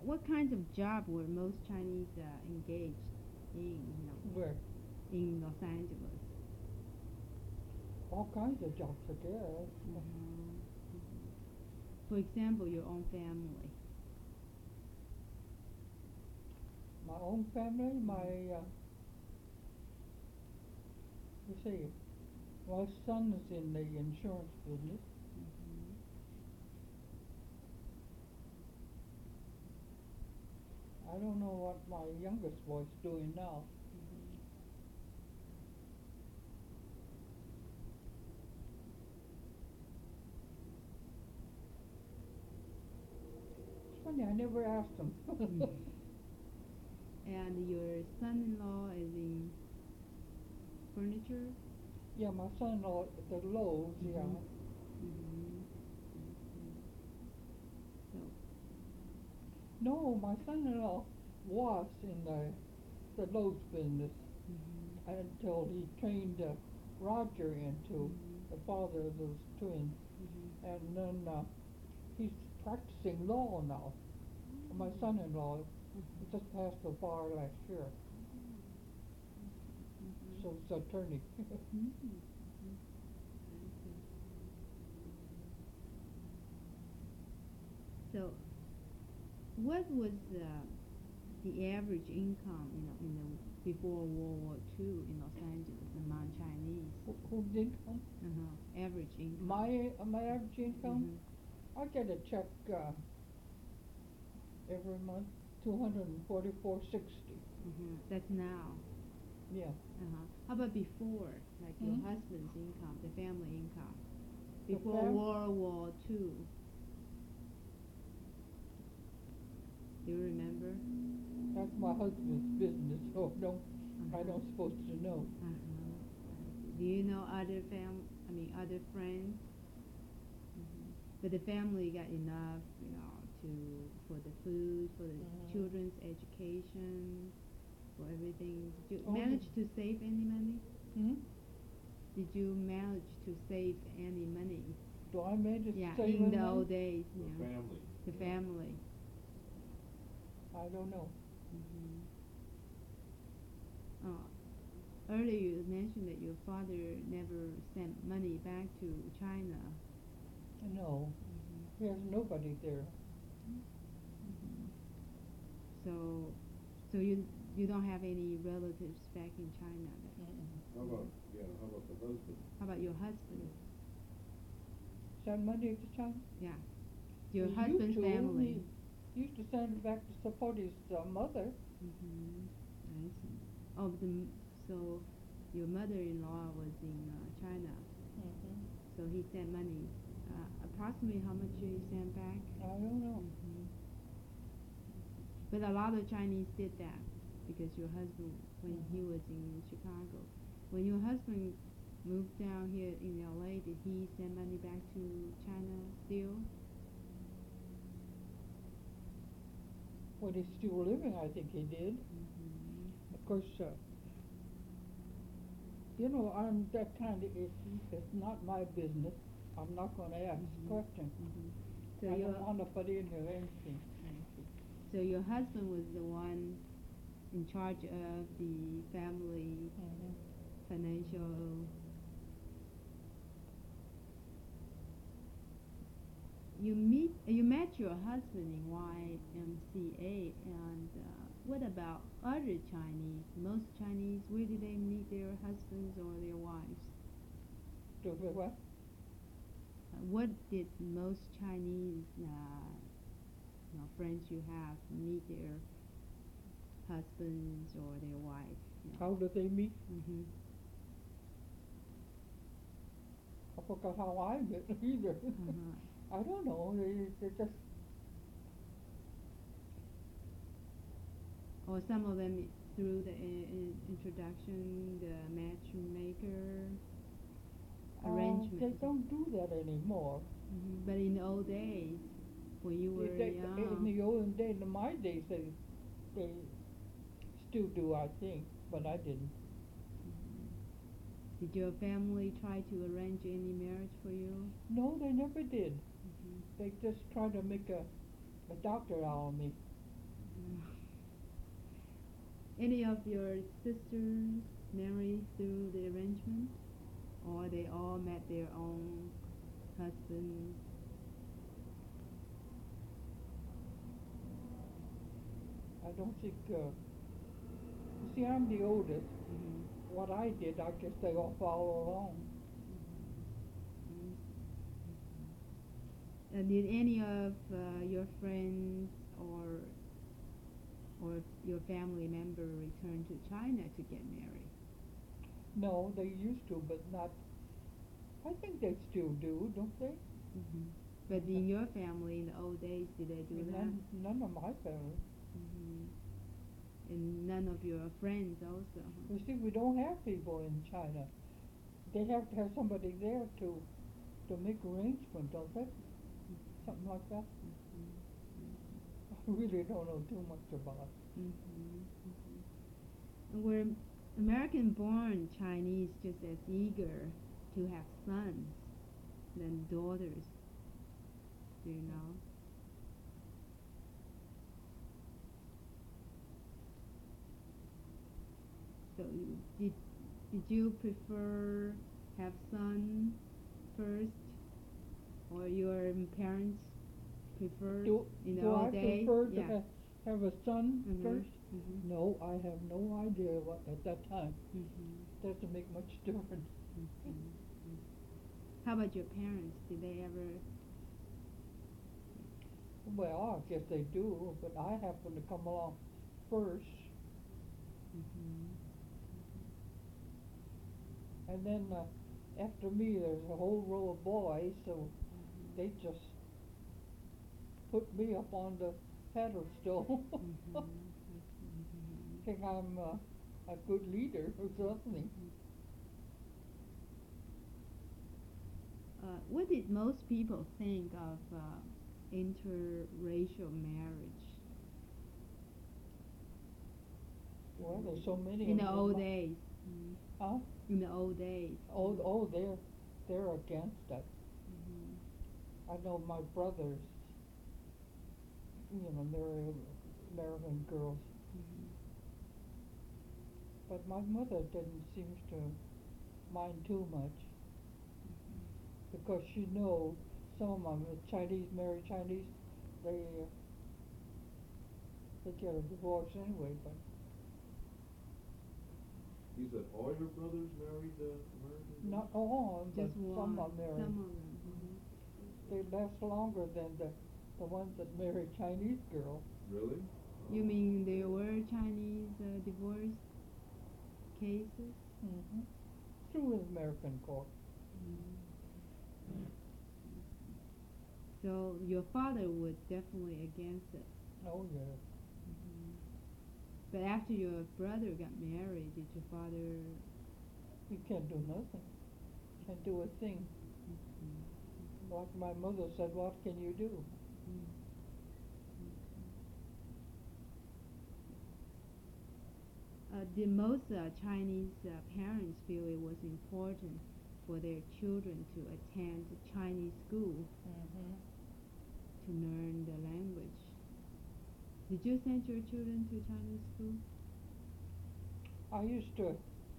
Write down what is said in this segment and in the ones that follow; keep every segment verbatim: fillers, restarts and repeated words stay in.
what kinds of job were most Chinese uh, engaged in, you know, Where? in Los Angeles? All kinds of jobs, I guess. Mhm. For example, your own family. My own family, my, Mhm. uh, you see, my son is in the insurance business. Mhm. I don't know what my youngest boy's doing now. Mhm. It's funny, I never asked him. Mhm. And your son-in-law is in furniture? Yeah, my son-in-law, the Lowe's, yeah. Mhm. Mhm. I see. So. No, my son-in-law was in the the Lowe's business Mhm. until he trained uh, Roger into Mhm. the father of those twins, Mhm. and then uh, he's practicing law now. My Mm. son-in-law, he Mhm. just passed the bar last year, Mhm. so he's attorney. Mhm. Mhm. I see. So, what was uh, the average income, you know, in the before World War Two in Los Angeles among Chinese? Who, who did come? Uh-huh. Average income. My uh, my average income, Mhm. I get a check uh, every month, two hundred and forty-four sixty. Mhm. That's now. Yeah. Uh-huh. How about before, like your Hmm? husband's income, the family income, The before fam- World War Two? Do you remember? That's my husband's business, so don't I Uh-huh. don't supposed to know. Uh-huh. I see. Do you know other fam? I mean, other friends? Hmm. But the family got enough, you know, to for the food, for the Mm-hmm. children's education, for everything. Did you Oh, the, manage to save any money? hmm? Did you manage to save any money? Do I manage to Yeah, save in any the money? old days, The yeah, family. the Yeah. family. I don't know. Hmm. Oh, earlier you mentioned that your father never sent money back to China. No, Hmm. he has nobody there. Hmm. So, so you you don't have any relatives back in China then? How Mm-mm. about, Mhm. yeah, how about the husband? How about your husband? Yeah. Send money to China. Yeah, He your used husband's to. family. He used to send it back to support his uh, mother. Mhm. I see. Oh, the m- so your mother-in-law was in uh, China, Mm-hmm. so he sent money. Uh, approximately how much he sent back? I don't know. Mhm. But a lot of Chinese did that because your husband, when he was Mm-hmm. in Chicago, when your husband moved down here in L A, did he send money back to China still? When he's still living, I think he did. Mhm. Of course, uh, you know, I'm that kind of, it's, it's not my business. I'm not going to ask Mhm. questions. Mhm. So I your don't want to put into anything. I see. So your husband was the one in charge of the family Mm-hmm. financial. You meet you met your husband in Y M C A, and uh, what about other Chinese? Most Chinese, where did they meet their husbands or their wives? Do what? Uh, what did most Chinese uh, you know, friends you have meet their husbands or their wives? You know? How do they meet? Hmm. I forgot how I met either. Uh-huh. I don't know. They, they just, Or some of them through the in introduction, the matchmaker uh, they arrangement. don't do that anymore. Hmm. But in the old days, when you They, were they, in young, the olden days, in my days, they, they still do, I think, but I didn't. mhm, did your family try to arrange any marriage for you? No, they never did. Hmm. They just tried to make a, a doctor out of me. Any of your sisters married through the arrangement, or they all met their own husbands? I don't think, uh, you see, I'm the oldest. Mhm. What I did, I guess they all follow along. Mhm. Uh, did any of uh, your friends or or your family member return to China to get married? No, they used to, but not, I think they still do, don't they? Hmm. But in your family, in the old days, did they do And that? none, none of my family. Hmm. And none of your friends also? Huh? You see, we don't have people in China. They have to have somebody there to, to make arrangements, don't they? Something like that. Mhm. I really don't know too much about it. Mhm. Mhm. Were American-born Chinese just as eager to have sons than daughters? Do you know? So you, did did you prefer have son first, or your parents preferred Do, in the do I old days? prefer to Yeah. ha- have a son Mhm. first? Mhm. No, I have no idea what, at that time. Mhm. Doesn't make much difference. Mhm. Mhm. How about your parents? Did they ever? Well, I guess they do, but I happen to come along first, Mhm. and then uh, after me there's a whole row of boys, so Mhm. they just put me up on the pedestal. Mhm. Mhm. Think I'm uh, a good leader or something. Uh, what did most people think of uh, interracial marriage Well, there's so many in of the them. old days? Mm. Huh? In the old days. Oh, Mm. oh, they're they're against it. Mhm. I know my brothers, you know, they're American girls, Mhm. but my mother didn't seem to mind too much because she knows some of them, the Chinese marry Chinese, they uh, they get a divorce anyway. But You said all your brothers married uh, American girls? not all, but Just one. some are married. Some of them. Mhm. They last longer than the the ones that marry Chinese girls. Really? You mean there were Chinese uh, divorce cases? Mm-hmm. Through an American court. Mm. So your father was definitely against it. Oh yeah. Mhm. But after your brother got married, did your father? You can't do nothing. Can't do a thing. Mhm. Like my mother said, what can you do? Mhm. Uh, did most uh, Chinese uh, parents feel it was important for their children to attend Chinese school Mm-hmm. to learn the language? Did you send your children to Chinese school? I used to,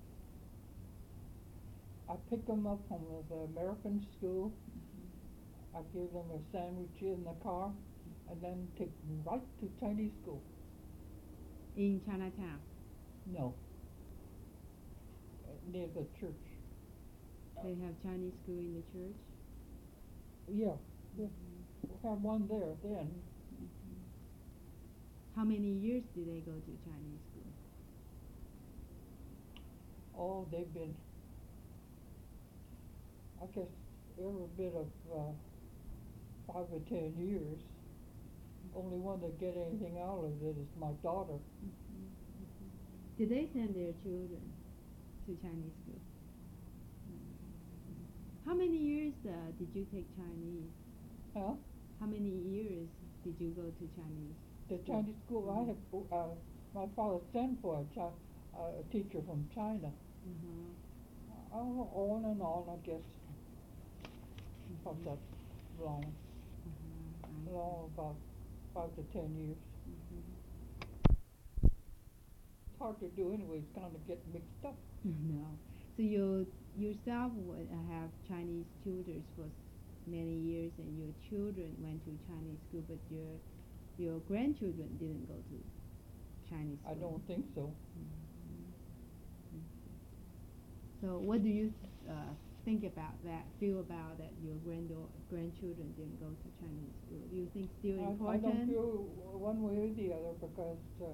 I pick them up from the American school. I give them a sandwich in the car, and then take them right to Chinese school. In Chinatown? No, uh, near the church. They have Chinese school in the church? Yeah, yeah. Mhm. We had one there then. Mhm. How many years did they go to Chinese school? Oh, they've been, I guess, every bit of uh, five or ten years. Only one that get anything out of it is my daughter. Mhm. Mhm. Did they send their children to Chinese school? Mhm. How many years uh, did you take Chinese? Huh? How many years did you go to Chinese The school? Chinese school, I Mhm. have, uh, my father sent for a, chi- uh, a teacher from China. Mhm. Oh, on and on, I guess, about Mhm. that long, Uh-huh, I see. long, about five to ten years. Mhm. hard to do anyway. It's kind of get mixed up. No. So you yourself would uh, have Chinese tutors for s- many years, and your children went to Chinese school, but your your grandchildren didn't go to Chinese school. I don't think so. Mhm. So what do you uh, think about that? Feel about that your grando- grandchildren didn't go to Chinese school? Do you think still I, I important? don't feel one way or the other because uh,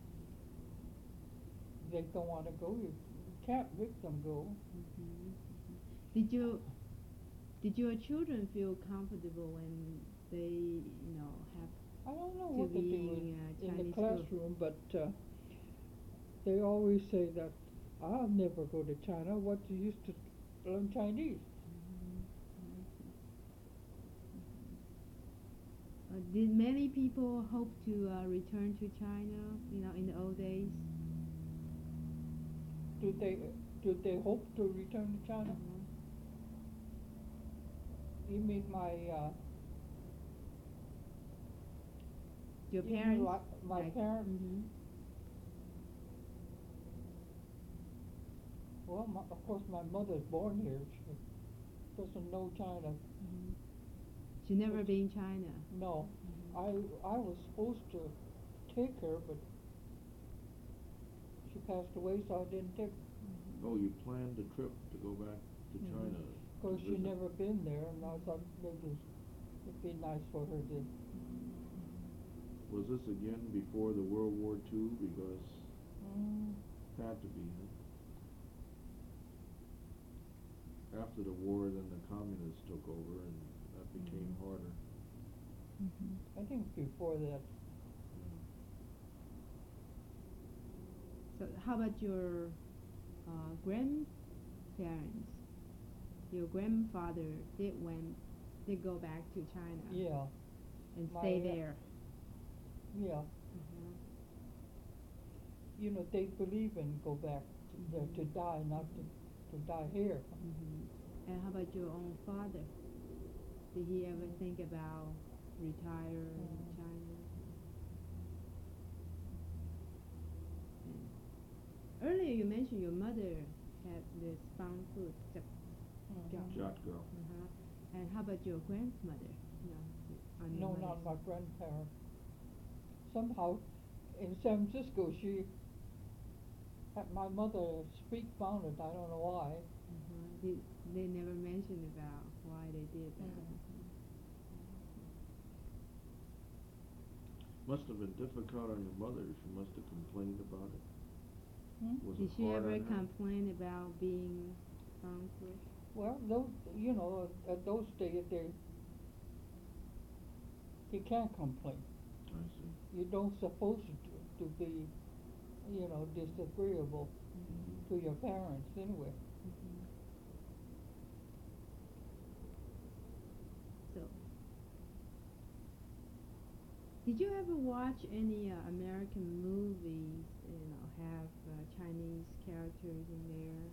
they don't want to go. You can't make them go. Mhm. Did you did your children feel comfortable when they you know have I don't know to what they be do in, in, uh, in the Chinese school? classroom, but uh, they always say that I'll never go to China. What you used to learn Chinese? Mhm. I see. Mhm. Uh, did many people hope to uh, return to China, you know, in the old days? Do they do they hope to return to China? Mhm. You mean my uh, Your you mean parents? like my like, parents? mhm. Well, my, of course, my mother's born here. She doesn't know China. Mhm. She never But- been China. No, Mhm. I I was supposed to take her, but she passed away, so I didn't take. Mhm. Oh, you planned a trip to go back to Mhm. China? Of course, to she visit? never been there, and I thought maybe it'd be nice for her to. Was this again before the World War Two? Because Mm, had to be, huh? After the war, then the communists took over, and that became Mhm. harder. Mhm. I think before that. So how about your uh, grandparents? Your grandfather did went did go back to China Yeah, and my, stay uh, there. yeah. Mhm. You know, they believe in go back to, there to die, not to to die here. Mhm. And how about your own father? Did he ever think about retire in Mm. China? And earlier you mentioned your mother had this farm food job. Mhm. Jot girl. Uh-huh. And how about your grandmother? No, on your No, mother's not my side? grandparents. Somehow, in San Francisco, she had my mother speak found it. I don't know why. Uh-huh. Did, they never mentioned about why they did that. Mhm. Must have been difficult on your mother. She must have complained about it. Hmm? Was Did it she hard ever on her? complain about being found food? Well, those you know, at those days they you can't complain. I see. You don't supposed to to be, you know, disagreeable Mhm. to your parents anyway. Mhm. So, did you ever watch any uh, American movies? You know, have uh, Chinese characters in there.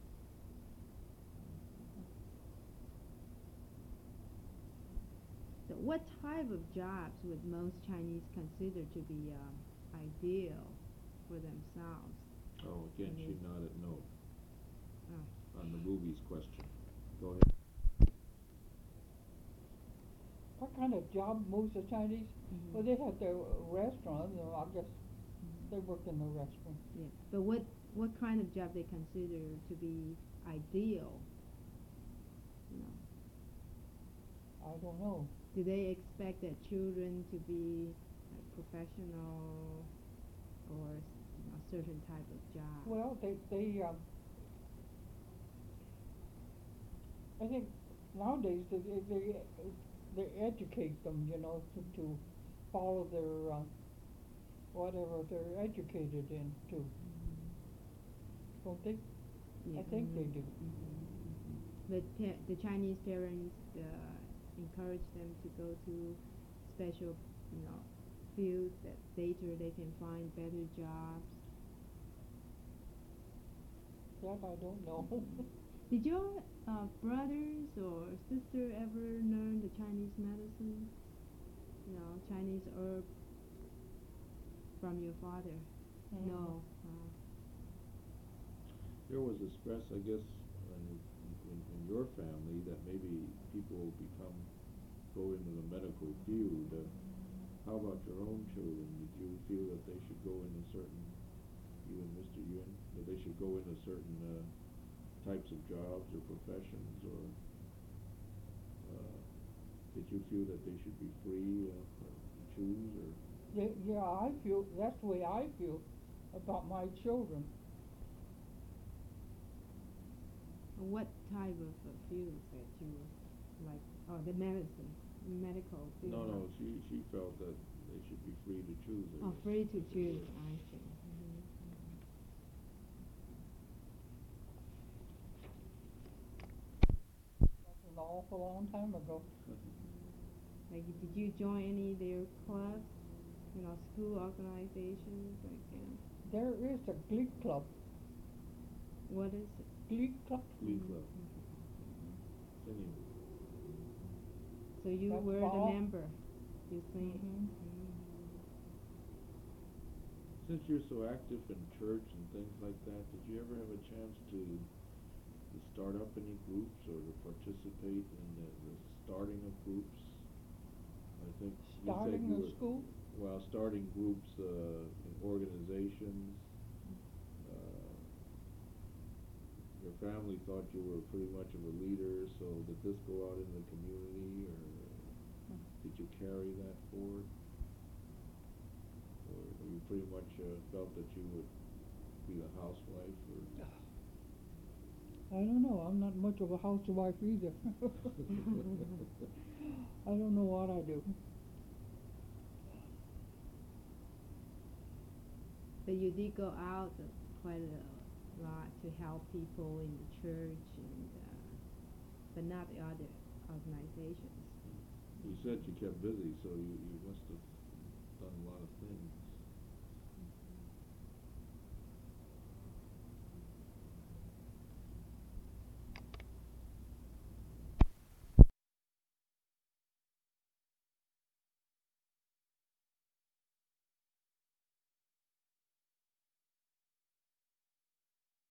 So, what type of jobs would most Chinese consider to be um, ideal for themselves? Oh, again, she Mhm. nodded no Oh. on the movies question. Go ahead. What kind of job most of Chinese? Mhm. Well, they have their restaurant. You know, I guess Mhm. they work in the restaurant. Yeah, but what what kind of job they consider to be ideal? You know, I don't know. do they expect their children to be like professional or you know certain type of job? Well, they they um, I think nowadays they they they, they educate them, you know, to, to follow their uh, whatever they're educated in too. Mhm. Don't they? Yeah, I think they mhm, do. mhm, mhm. But pa- the Chinese parents uh, encourage them to go to special, you know, fields that later they can find better jobs. That I don't know. Mhm. Did your uh, brothers or sister ever learn the Chinese medicine? You know, Chinese herb from your father? Mm. No. Uh, There was a stress, I guess, in, in, in your family that maybe people become, go into the medical field. Uh, how about your own children? Did you feel that they should go into certain, you and Mister Yuen, that they should go into certain uh, types of jobs or professions, or uh, did you feel that they should be free uh, to choose, or? Yeah, yeah, I feel, that's the way I feel about my children. what type of uh, fields that you like? Oh, the medicine, medical field. No, no, she, she felt that they should be free to choose. I Oh, guess. free to That's the choose. word. I see. Mm-hmm. That's an awful long time ago. Like, did you join any of their clubs? You know, school organizations like that. There is a Glee Club. What is it? Glee Club? Glee Club. Singing. So you That's were all. the member. You sing. Mhm. Mm. Since you're so active in church and things like that, did you ever have a chance to to start up any groups or to participate in the, the starting of groups? I think you said Starting you a were, school? well, starting groups uh, in organizations. Uh, your family thought you were pretty much of a leader, so did this go out in the community, or did you carry that forward? Or, or you pretty much uh, felt that you would be the housewife, or? I don't know, I'm not much of a housewife either. I don't know what I do. But you did go out uh, quite a lot to help people in the church, and uh, but not the other organizations. You said you kept busy, so you, you must have done a lot of things.